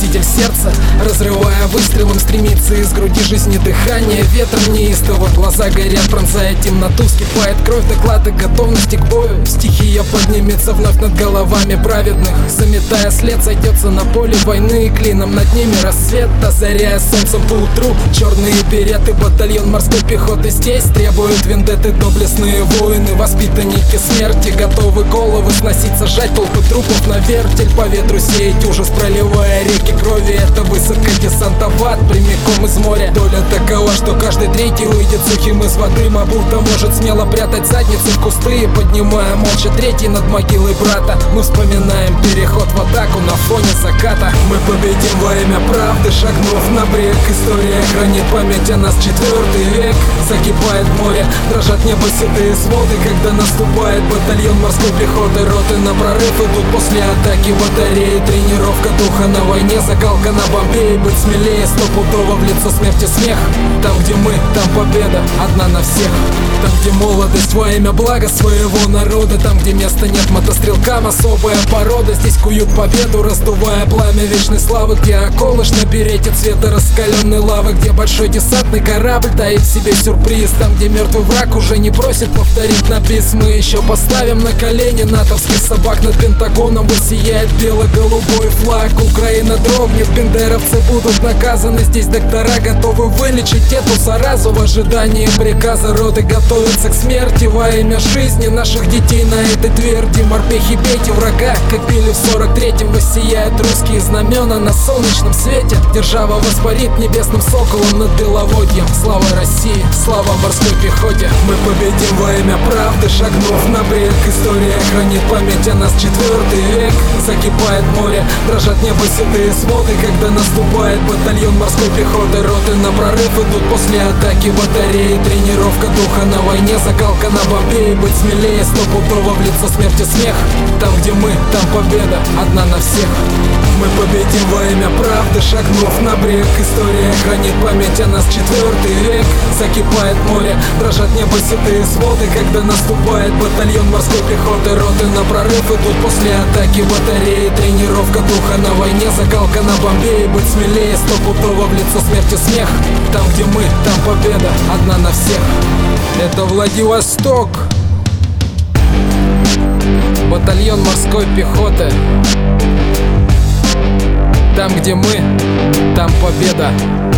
носитель сердца, разрывая выстрелом, стремится из груди жизни дыхание. Ветер неистово, глаза горят, пронзая темноту, вскипает кровь, доклады готовности к бою. Стихия поднимется вновь над головами праведных, заметая след, сойдется на поле войны, и клином над ними рассвет, озаряя солнцем поутру. Черные береты, батальон морской пехоты здесь требуют вендетты, доблестные воины, воспитанники смерти, готовы головы сносить, сажать толпы трупов на вертель, по ветру сеять ужас, проливая реки крови. Это высадка десанта в ад, прямиком из моря. Доля такова, что каждый третий выйдет сухим из воды. Мабута может смело прятать задницы в кусты, поднимая молча третий над могилой брата. Мы вспоминаем переход в атаку на фоне заката. Мы победим во имя правды, шагнув на брег. История хранит память о нас, 4 век. Закипает море, дрожат небо седые своды, когда наступает батальон морской пехоты. Роты на прорыв идут после атаки батареи. Тренировка духа на войне, закалка на бомбе. И быть смелее, стопудово в лицо смерти смех. Там, где мы, там победа, одна на всех. Там, где молодость во имя блага своего народа. Там, где места нет мотострелкам, особая порода. Здесь куют победу, раздувая пламя вечной славы. Где околыш на берете цвета раскаленной лавы. Где большой десантный корабль таит в себе сюрприз. Там, где мертвый враг уже не просит повторить на бис. Мы еще поставим на колени натовских собак. Над Пентагоном высияет бело-голубой флаг. Украина дрогнет, бендеровцы будут наказаны. Здесь доктора готовы вылечить эту заразу. В ожидании приказа роты готовятся к смерти. Во имя жизни наших детей на этой тверди. Морпехи, бейте врага, как били в 43-м. Воссияют русские знамена на солнечном свете. Держава воспарит небесным соколом над Беловодьем. Слава России, слава морской пехоте. Мы победим во имя правды, шагнув на брег. История хранит память о нас, 4 век. Закипает море, дрожат небо седые своды, когда наступает батальон морской пехоты. Роты на прорыв идут после атаки батареи. Тренировка духа на войне, закалка на бомбе. И быть смелее, стопудово в лицо смерти смех. Там, где мы, там победа, одна на всех. Мы победим во имя правды, шагнув на брег. История хранит память о нас, 4 век. Закипает море, дрожат небо седые своды, когда наступает батальон морской пехоты. Роты на прорыв идут после атаки батареи. Тренировка духа на войне, закалка на бомбе. И быть смелее, стопудово в лицо смерти смех. Там, где мы, там победа, одна на всех. Это Владивосток, батальон морской пехоты. Там, где мы, там победа.